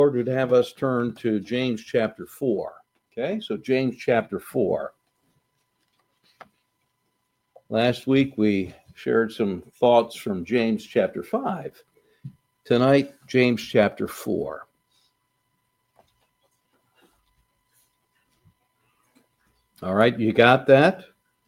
Lord would have us turn to James chapter 4. Okay, so James chapter 4. Last week we shared some thoughts from James chapter 5. Tonight, James chapter 4. All right, you got that?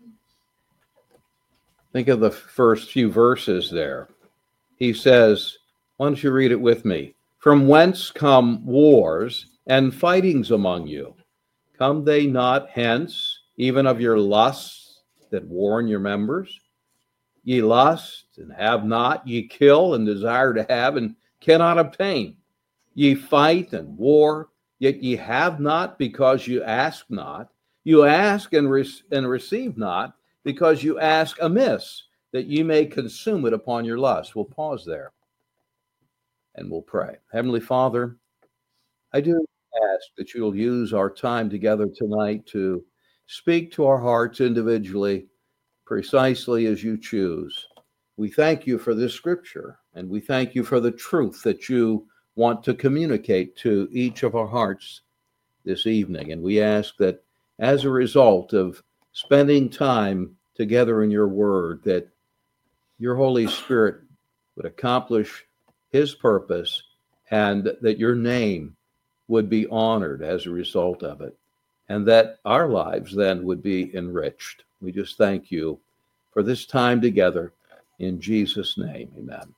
Think of the first few verses there. He says, why don't you read it with me? From whence come wars and fightings among you? Come they not hence, even of your lusts that war in your members? Ye lust and have not, ye kill and desire to have and cannot obtain. Ye fight and war, yet ye have not because you ask not. You ask and receive not because you ask amiss, that ye may consume it upon your lust. We'll pause there and we'll pray. Heavenly Father, I do ask that you'll use our time together tonight to speak to our hearts individually, precisely as you choose. We thank you for this scripture, and we thank you for the truth that you want to communicate to each of our hearts this evening. And we ask that as a result of spending time together in your word, that your Holy Spirit would accomplish his purpose and that your name would be honored as a result of it, and that our lives then would be enriched. We just thank you for this time together in Jesus' name. Amen.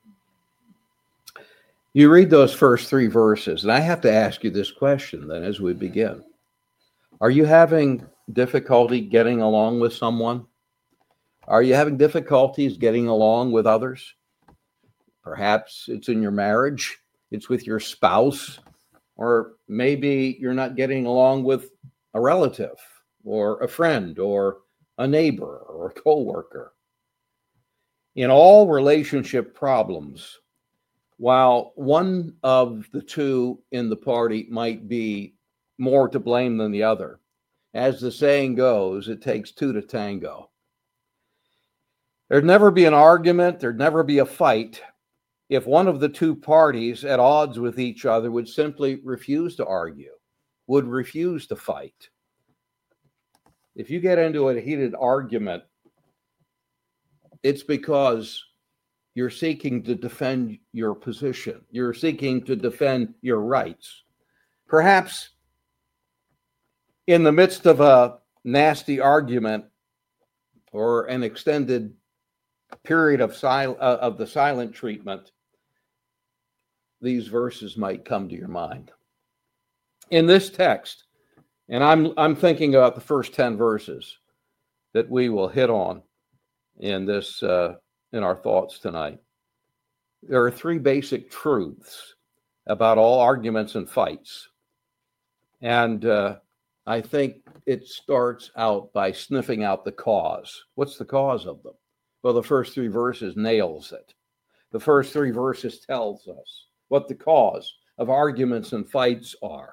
You read those first three verses, and I have to ask you this question then as we begin. Are you having difficulty getting along with someone? Are you having difficulties getting along with others? Perhaps it's in your marriage, it's with your spouse, or maybe you're not getting along with a relative or a friend or a neighbor or a coworker. In all relationship problems, while one of the two in the party might be more to blame than the other, as the saying goes, it takes two to tango. There'd never be an argument, there'd never be a fight if one of the two parties at odds with each other would simply refuse to argue, would refuse to fight. If you get into a heated argument, it's because you're seeking to defend your position. You're seeking to defend your rights. Perhaps in the midst of a nasty argument or an extended period of the silent treatment, these verses might come to your mind. In this text, and I'm thinking about the first 10 verses that we will hit on in this in our thoughts tonight. There are three basic truths about all arguments and fights. And I think it starts out by sniffing out the cause. What's the cause of them? Well, the first three verses nails it. The first three verses tells us what the cause of arguments and fights are.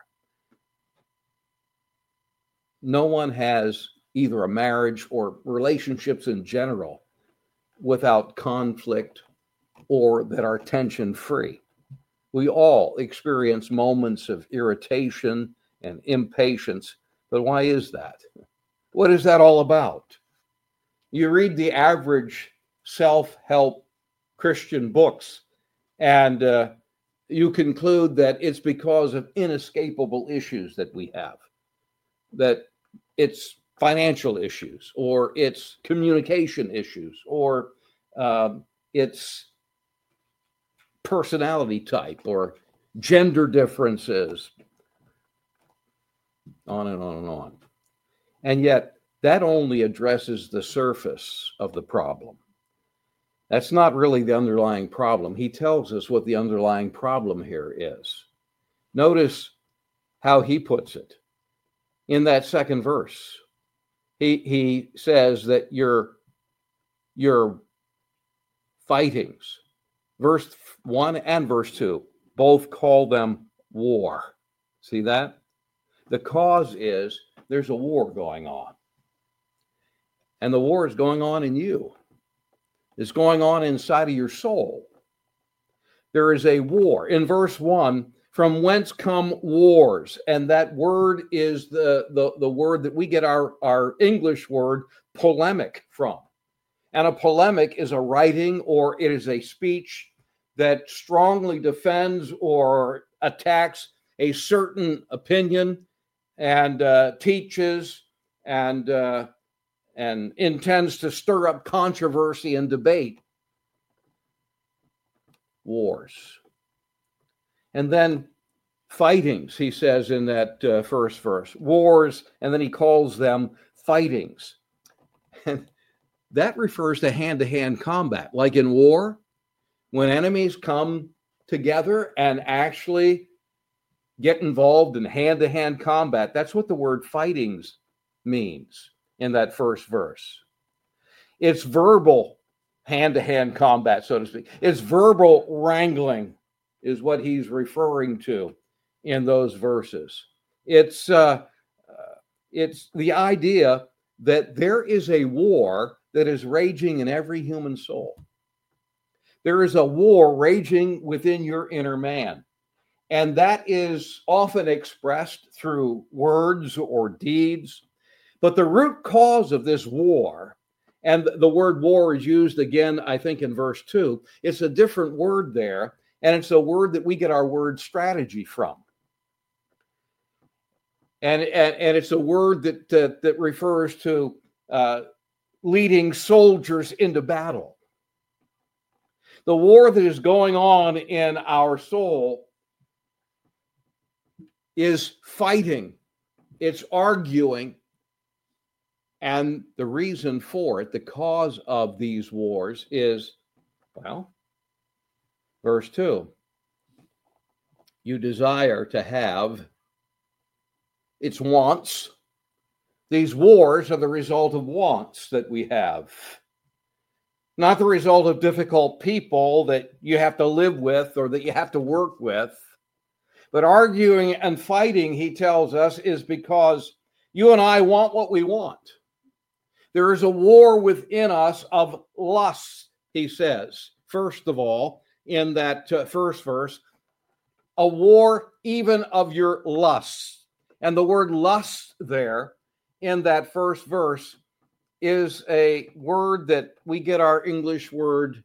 No one has either a marriage or relationships in general without conflict or that are tension-free. We all experience moments of irritation and impatience, but why is that? What is that all about? You read the average self-help Christian books, and you conclude that it's because of inescapable issues that we have, that it's financial issues, or it's communication issues, or it's personality type, or gender differences, on and on and on. And yet, that only addresses the surface of the problem. That's not really the underlying problem. He tells us what the underlying problem here is. Notice how he puts it. In that second verse, he says that your fightings, verse 1 and verse 2, both call them war. See that? The cause is there's a war going on. And the war is going on in you. It's going on inside of your soul. There is a war. In verse 1, from whence come wars. And that word is the word that we get our English word polemic from. And a polemic is a writing, or it is a speech that strongly defends or attacks a certain opinion and teaches and intends to stir up controversy and debate. Wars. And then fightings, he says in that first verse. Wars, and then he calls them fightings. And that refers to hand-to-hand combat. Like in war, when enemies come together and actually get involved in hand-to-hand combat, that's what the word fightings means in that first verse. It's verbal hand-to-hand combat, so to speak. It's verbal wrangling is what he's referring to in those verses. It's the idea that there is a war that is raging in every human soul. There is a war raging within your inner man. And that is often expressed through words or deeds. But the root cause of this war, and the word war is used again, I think, in verse 2. It's a different word there, and it's a word that we get our word strategy from. And it's a word that refers to leading soldiers into battle. The war that is going on in our soul is fighting, it's arguing, and the reason for it, the cause of these wars is, well, verse 2, you desire to have its wants. These wars are the result of wants that we have, not the result of difficult people that you have to live with or that you have to work with. But arguing and fighting, he tells us, is because you and I want what we want. There is a war within us of lust, he says, first of all, in that first verse, a war even of your lusts. And the word lust there in that first verse is a word that we get our English word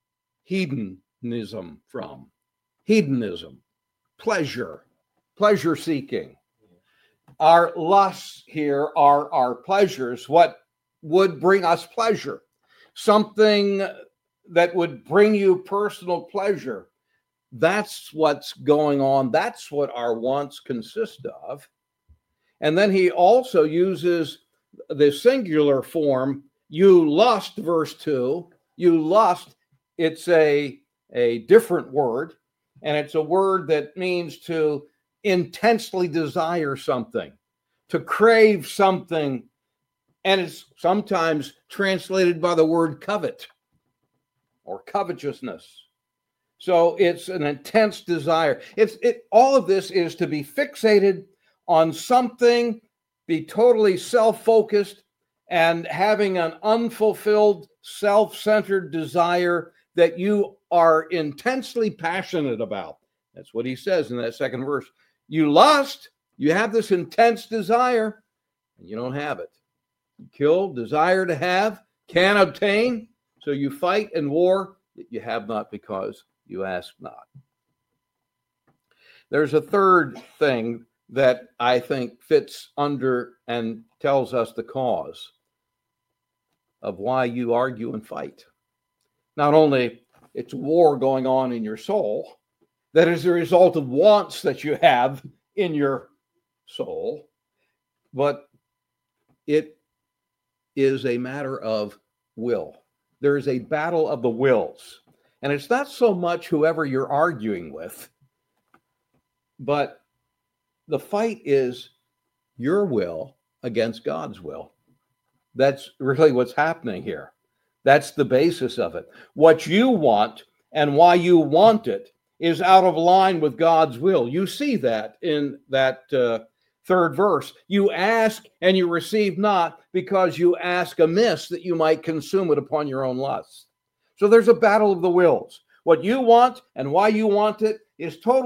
hedonism from. Hedonism, pleasure seeking. Our lusts here are our pleasures, what would bring us pleasure, something that would bring you personal pleasure. That's what's going on. That's what our wants consist of. And then he also uses the singular form, you lust, verse 2. You lust, it's a different word, and it's a word that means to intensely desire something, to crave something, and it's sometimes translated by the word covet or covetousness. So it's an intense desire. All of this is to be fixated on something, be totally self-focused, and having an unfulfilled, self-centered desire that you are intensely passionate about. That's what he says in that second verse. You lust, you have this intense desire, and you don't have it. You kill, desire to have, can't obtain, so you fight and war that you have not because you ask not. There's a third thing that I think fits under and tells us the cause of why you argue and fight. Not only it's war going on in your soul, that is a result of wants that you have in your soul, but it is a matter of will. There is a battle of the wills. And it's not so much whoever you're arguing with, but the fight is your will against God's will. That's really what's happening here. That's the basis of it. What you want and why you want it is out of line with God's will. You see that in that third verse. You ask and you receive not because you ask amiss that you might consume it upon your own lust. So there's a battle of the wills. What you want and why you want it is totally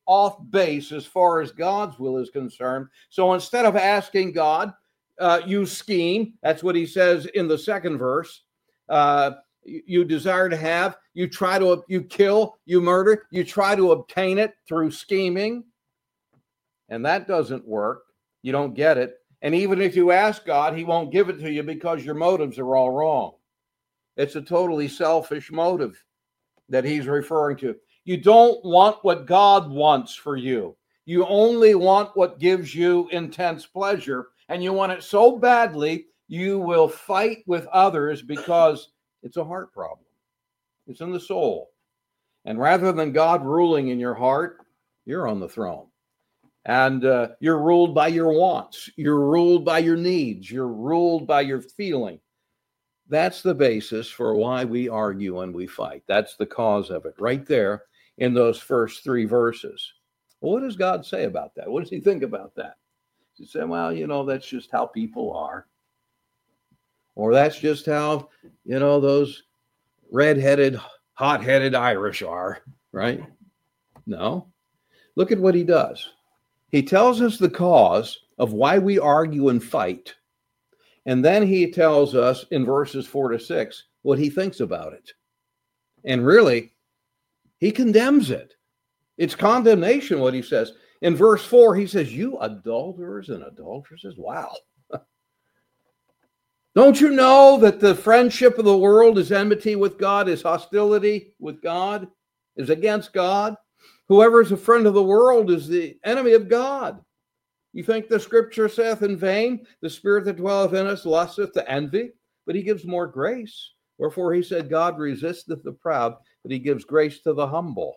off base as far as God's will is concerned. So instead of asking God, you scheme. That's what he says in the second verse. You desire to have, you kill, you murder, you try to obtain it through scheming. And that doesn't work. You don't get it. And even if you ask God, he won't give it to you because your motives are all wrong. It's a totally selfish motive that he's referring to. You don't want what God wants for you. You only want what gives you intense pleasure. And you want it so badly, you will fight with others because it's a heart problem. It's in the soul. And rather than God ruling in your heart, you're on the throne. And you're ruled by your wants. You're ruled by your needs. You're ruled by your feeling. That's the basis for why we argue and we fight. That's the cause of it right there in those first 3 verses. Well, what does God say about that? What does he think about that? He said, well, that's just how people are. Or that's just how, those red-headed, hot-headed Irish are, right? No. Look at what he does. He tells us the cause of why we argue and fight. And then he tells us in verses 4 to 6 what he thinks about it. And really, he condemns it. It's condemnation, what he says. In verse 4, he says, you adulterers and adulteresses. Wow. Don't you know that the friendship of the world is enmity with God, is hostility with God, is against God? Whoever is a friend of the world is the enemy of God. You think the scripture saith in vain, the spirit that dwelleth in us lusteth to envy, but he gives more grace. Wherefore he said, God resisteth the proud, but he gives grace to the humble.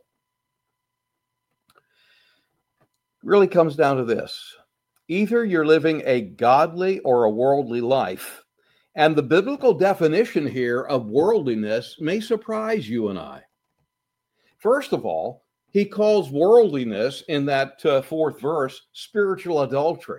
It really comes down to this. Either you're living a godly or a worldly life. And the biblical definition here of worldliness may surprise you and I. First of all, he calls worldliness in that 4th verse spiritual adultery.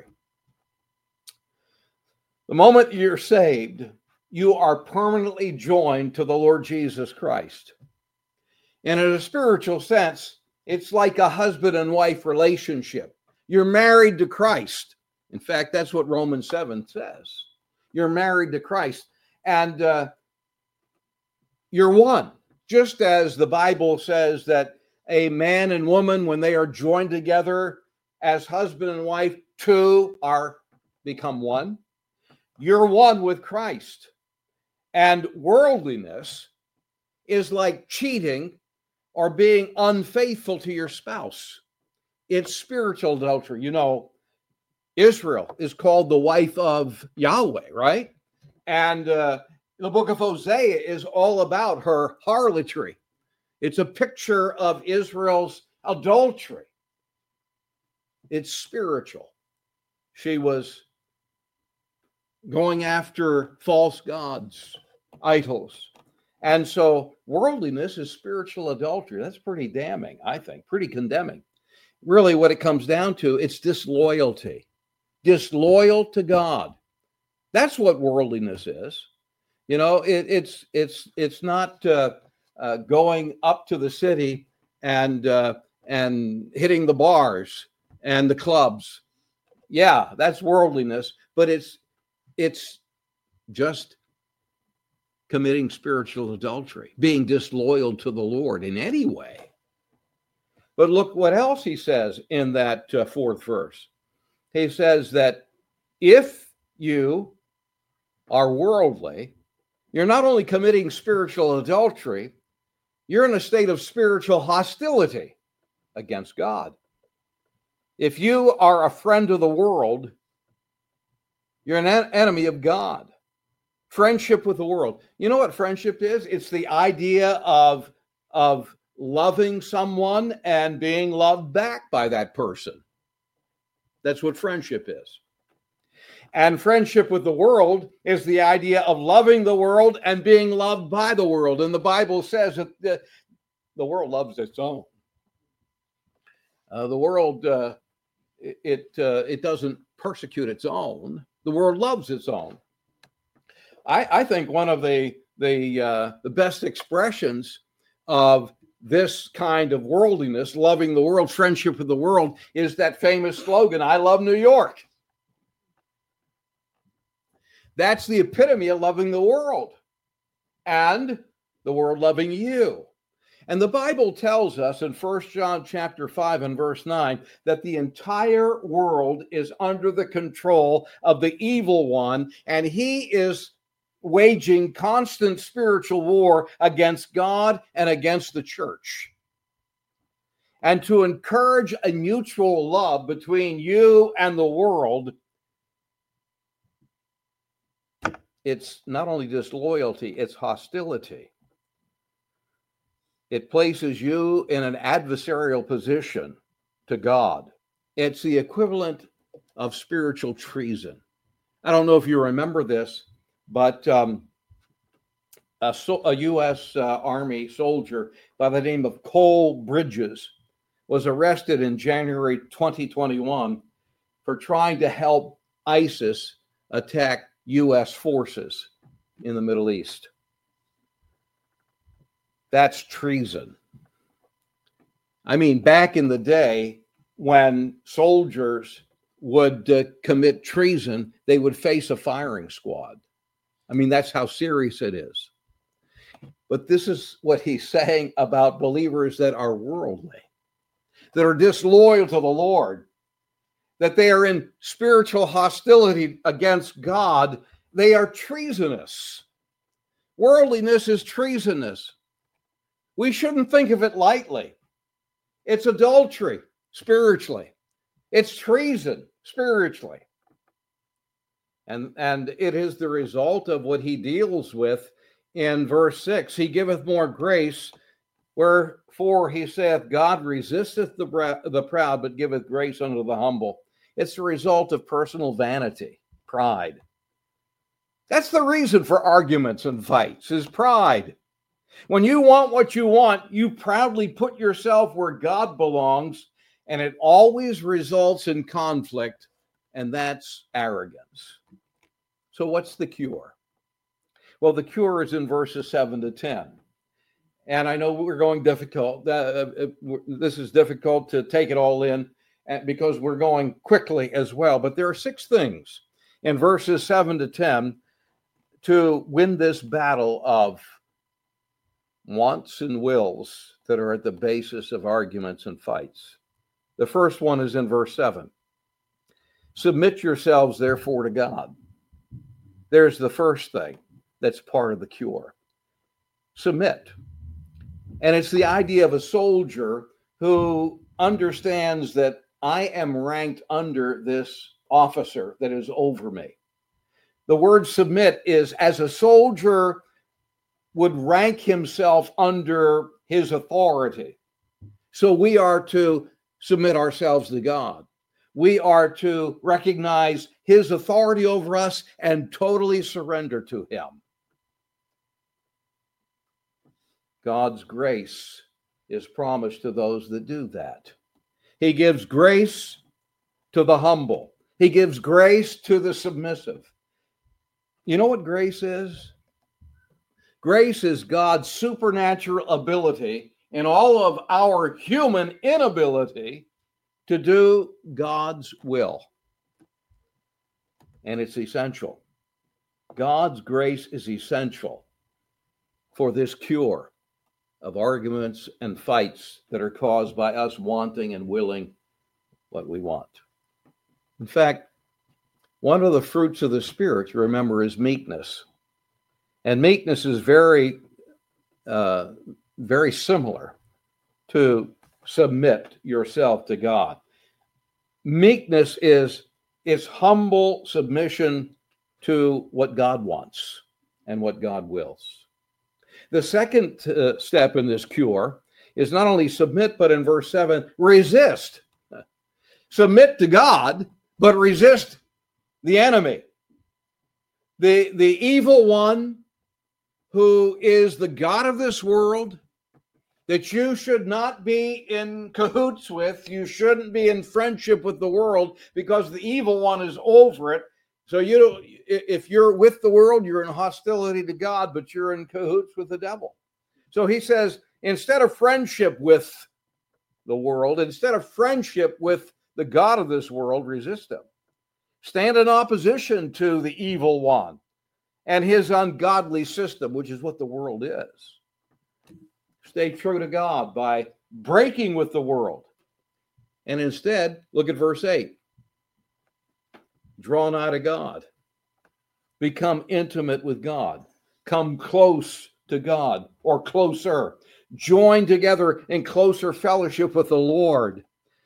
The moment you're saved, you are permanently joined to the Lord Jesus Christ. And in a spiritual sense, it's like a husband and wife relationship. You're married to Christ. In fact, that's what Romans 7 says. You're married to Christ. And you're one. Just as the Bible says that a man and woman, when they are joined together as husband and wife, two become one. You're one with Christ. And worldliness is like cheating or being unfaithful to your spouse. It's spiritual adultery. Israel is called the wife of Yahweh, right? And the book of Hosea is all about her harlotry. It's a picture of Israel's adultery. It's spiritual. She was going after false gods, idols. And so worldliness is spiritual adultery. That's pretty damning, I think, pretty condemning. Really what it comes down to, it's disloyalty. Disloyal to God. That's what worldliness is. It's not going up to the city and hitting the bars and the clubs. Yeah, that's worldliness, but it's just committing spiritual adultery, being disloyal to the Lord in any way. But look what else he says in that 4th verse. He says that if you are worldly, you're not only committing spiritual adultery, you're in a state of spiritual hostility against God. If you are a friend of the world, you're an enemy of God. Friendship with the world. You know what friendship is? It's the idea of loving someone and being loved back by that person. That's what friendship is. And friendship with the world is the idea of loving the world and being loved by the world. And the Bible says that the world loves its own. The world, it doesn't persecute its own. The world loves its own. I think one of the best expressions of this kind of worldliness, loving the world, friendship with the world, is that famous slogan, I love New York. That's the epitome of loving the world and the world loving you. And the Bible tells us in 1 John chapter 5 and verse 9 that the entire world is under the control of the evil one, and he is waging constant spiritual war against God and against the church. And to encourage a mutual love between you and the world, it's not only disloyalty, it's hostility. It places you in an adversarial position to God. It's the equivalent of spiritual treason. I don't know if you remember this, but a U.S. Army soldier by the name of Cole Bridges was arrested in January 2021 for trying to help ISIS attack U.S. forces in the Middle East. That's treason. I mean, back in the day when soldiers would commit treason, they would face a firing squad. I mean, that's how serious it is. But this is what he's saying about believers that are worldly, that are disloyal to the Lord, that they are in spiritual hostility against God. They are treasonous. Worldliness is treasonous. We shouldn't think of it lightly. It's adultery spiritually. It's treason spiritually. And it is the result of what he deals with in verse 6. He giveth more grace, wherefore he saith, God resisteth the proud, but giveth grace unto the humble. It's the result of personal vanity, pride. That's the reason for arguments and fights, is pride. When you want what you want, you proudly put yourself where God belongs, and it always results in conflict, and that's arrogance. So what's the cure? Well, the cure is in verses 7 to 10. And I know we're going difficult. This is difficult to take it all in because we're going quickly as well. But there are 6 things in verses 7 to 10 to win this battle of wants and wills that are at the basis of arguments and fights. The first one is in verse 7. Submit yourselves, therefore, to God. There's the first thing that's part of the cure. Submit. And it's the idea of a soldier who understands that I am ranked under this officer that is over me. The word submit is as a soldier would rank himself under his authority. So we are to submit ourselves to God. We are to recognize his authority over us and totally surrender to him. God's grace is promised to those that do that. He gives grace to the humble. He gives grace to the submissive. You know what grace is? Grace is God's supernatural ability in all of our human inability to do God's will. And it's essential. God's grace is essential for this cure of arguments and fights that are caused by us wanting and willing what we want. In fact, one of the fruits of the Spirit, you remember, is meekness. And meekness is very similar to submit yourself to God. Meekness is humble submission to what God wants and what God wills. The second step in this cure is not only submit, but in verse 7, resist. Submit to God, but resist the enemy. The evil one who is the God of this world, that you should not be in cahoots with. You shouldn't be in friendship with the world because the evil one is over it. So if you're with the world, you're in hostility to God, but you're in cahoots with the devil. So he says Instead of friendship with the world, instead of friendship with the God of this world, resist him. Stand in opposition to the evil one and his ungodly system, which is what the world is. Stay true to God by breaking with the world. And instead, look at verse 8. Draw nigh to God. Become intimate with God. Come close to God, or closer. Join together in closer fellowship with the Lord.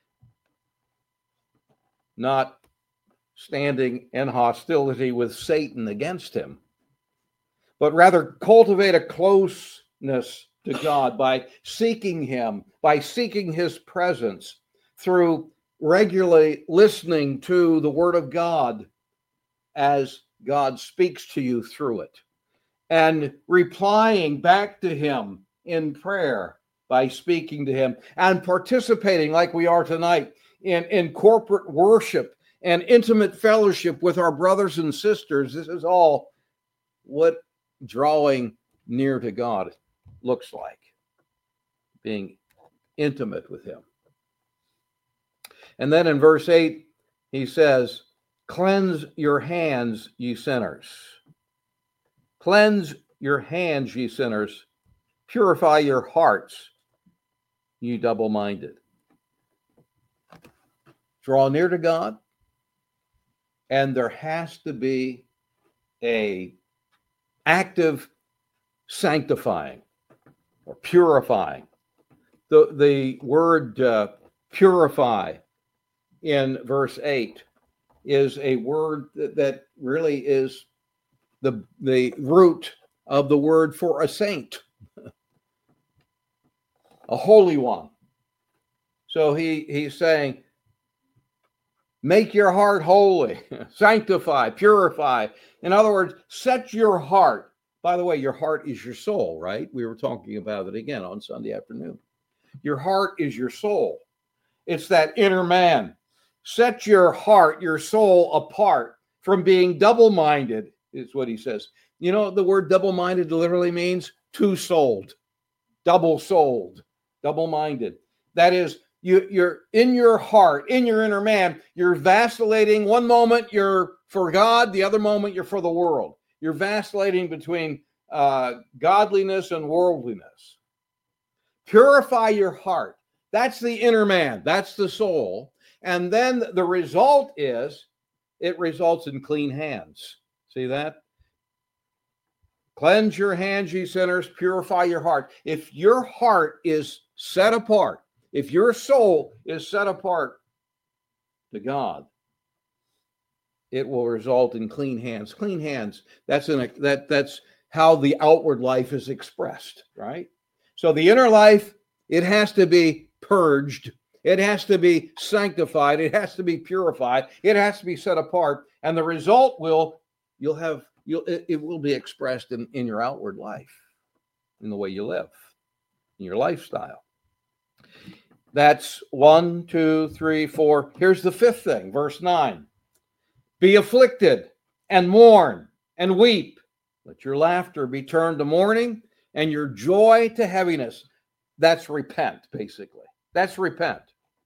Not standing in hostility with Satan against him, but rather cultivate a closeness to God by seeking him, by seeking his presence through regularly listening to the word of God as God speaks to you through it, and replying back to him in prayer by speaking to him, and participating like we are tonight in corporate worship and intimate fellowship with our brothers and sisters. This is all what drawing near to God looks like, being intimate with him. And then in verse 8, he says, cleanse your hands, ye sinners. Cleanse your hands, ye sinners. Purify your hearts, ye double-minded. Draw near to God, and there has to be a active sanctifying or purifying. The word purify in verse 8 is a word that really is the root of the word for a saint, a holy one. So he's saying, make your heart holy, sanctify, purify. In other words, set your heart. By the way, your heart is your soul, right? We were talking about it again on Sunday afternoon. Your heart is your soul. It's that inner man. Set your heart, your soul apart from being double-minded, is what he says. You know, the word double-minded literally means two-souled, double-souled, double-minded. That is, you're in your heart, in your inner man, you're vacillating. One moment you're for God, the other moment you're for the world. You're vacillating between godliness and worldliness. Purify your heart. That's the inner man. That's the soul. And then the result is, it results in clean hands. See that? Cleanse your hands, ye sinners. Purify your heart. If your heart is set apart, if your soul is set apart to God, it will result in clean hands. Clean hands. That's how the outward life is expressed, right? So the inner life, it has to be purged. It has to be sanctified. It has to be purified. It has to be set apart. And the result it will be expressed in your outward life, in the way you live, in your lifestyle. That's 1, 2, 3, 4. Here's the fifth thing, verse 9. Be afflicted and mourn and weep. Let your laughter be turned to mourning and your joy to heaviness. That's repent, basically. That's repent.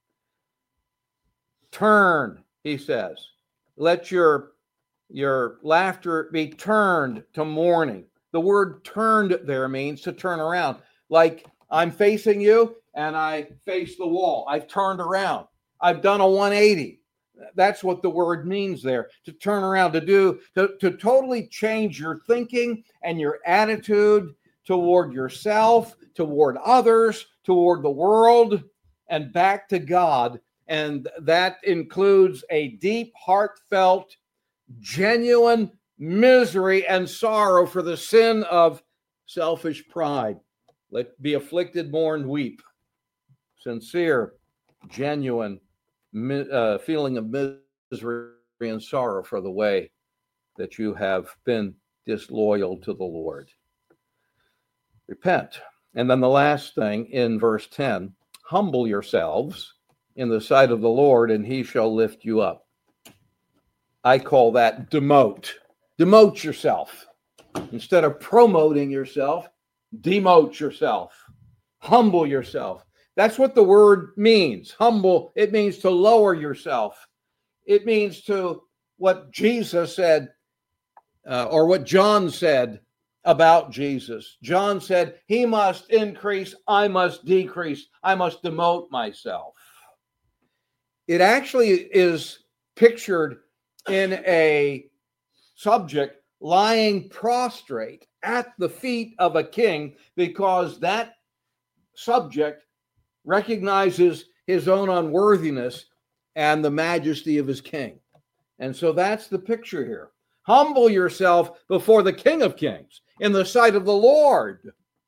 Turn, he says. Let your laughter be turned to mourning. The word turned there means to turn around. Like I'm facing you and I face the wall. I've turned around. I've done a 180. That's what the word means there. To turn around, to totally change your thinking and your attitude toward yourself, toward others, toward the world, and back to God. And that includes a deep, heartfelt, genuine misery and sorrow for the sin of selfish pride. Let be afflicted, mourn, weep. Sincere, genuine feeling of misery and sorrow for the way that you have been disloyal to the Lord. Repent. And then the last thing in verse 10, humble yourselves in the sight of the Lord, and he shall lift you up. I call that demote. Demote yourself. Instead of promoting yourself, demote yourself. Humble yourself. That's what the word means. Humble, it means to lower yourself. It means to what Jesus said, or what John said about Jesus. John said, he must increase, I must decrease, I must demote myself. It actually is pictured in a subject lying prostrate at the feet of a king, because that subject recognizes his own unworthiness and the majesty of his king. And so that's the picture here. Humble yourself before the King of Kings in the sight of the Lord.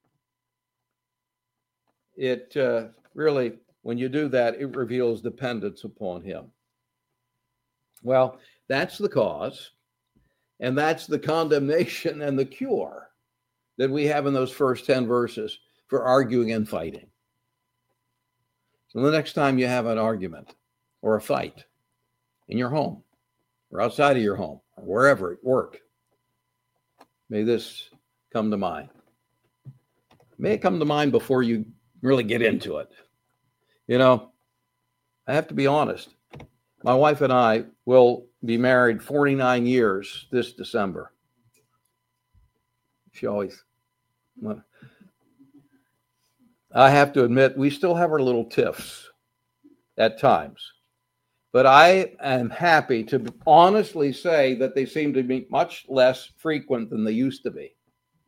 It really, when you do that, it reveals dependence upon him. Well, that's the cause, and that's the condemnation and the cure that we have in those first 10 verses for arguing and fighting. So the next time you have an argument or a fight in your home or outside of your home or wherever at work, may this come to mind. May it come to mind before you really get into it. You know, I have to be honest. My wife and I will be married 49 years this December. She always, well, I have to admit, we still have our little tiffs at times. But I am happy to honestly say that they seem to be much less frequent than they used to be.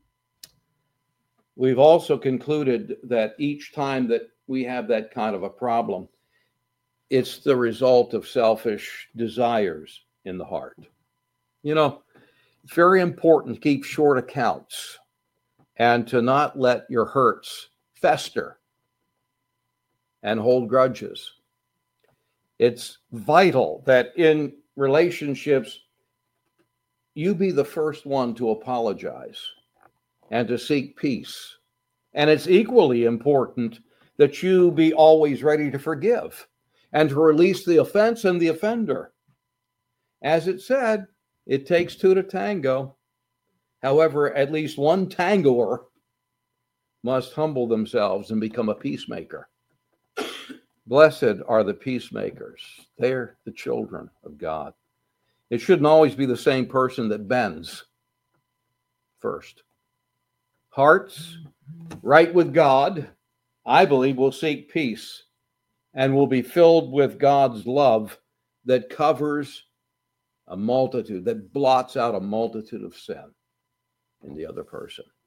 We've also concluded that each time that we have that kind of a problem, it's the result of selfish desires in the heart. You know, it's very important to keep short accounts and to not let your hurts fester and hold grudges. It's vital that in relationships, you be the first one to apologize and to seek peace. And it's equally important that you be always ready to forgive and to release the offense and the offender. As it said, it takes two to tango. However, at least one tangoer must humble themselves and become a peacemaker. Blessed are the peacemakers. They're the children of God. It shouldn't always be the same person that bends first. Hearts right with God, I believe, will seek peace and will be filled with God's love that covers a multitude, that blots out a multitude of sin in the other person.